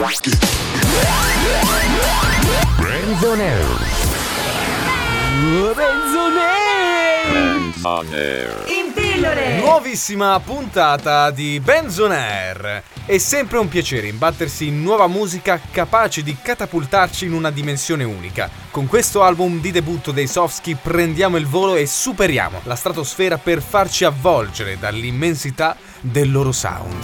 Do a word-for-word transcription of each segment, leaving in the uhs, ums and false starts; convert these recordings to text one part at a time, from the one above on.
Benzonero. Benzonero. In pillole. Nuovissima puntata di Benzonair. È sempre un piacere imbattersi in nuova musica capace di catapultarci in una dimensione unica. Con questo album di debutto dei Sofsky prendiamo il volo e superiamo la stratosfera per farci avvolgere dall'immensità del loro sound.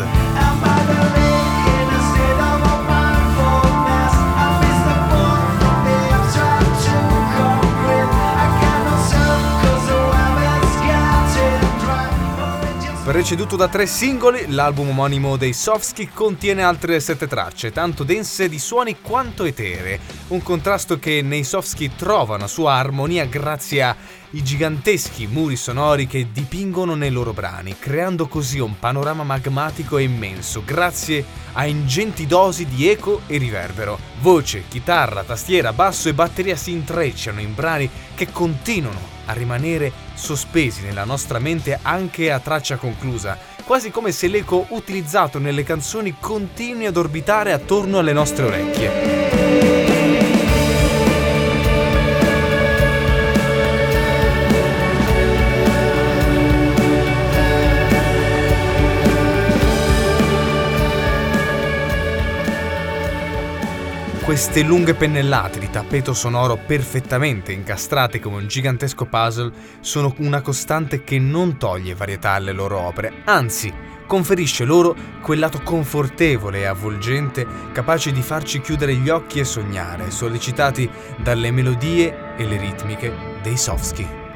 Preceduto da tre singoli, l'album omonimo dei Sofsky contiene altre sette tracce, tanto dense di suoni quanto eteree, un contrasto che nei Sofsky trova una sua armonia grazie ai giganteschi muri sonori che dipingono nei loro brani, creando così un panorama magmatico e immenso, grazie a ingenti dosi di eco e riverbero. Voce, chitarra, tastiera, basso e batteria si intrecciano in brani che continuano a rimanere sospesi nella nostra mente anche a traccia conclusa, quasi come se l'eco utilizzato nelle canzoni continui ad orbitare attorno alle nostre orecchie. Queste lunghe pennellate di tappeto sonoro perfettamente incastrate come un gigantesco puzzle sono una costante che non toglie varietà alle loro opere, anzi conferisce loro quel lato confortevole e avvolgente capace di farci chiudere gli occhi e sognare, sollecitati dalle melodie e le ritmiche dei Sofsky.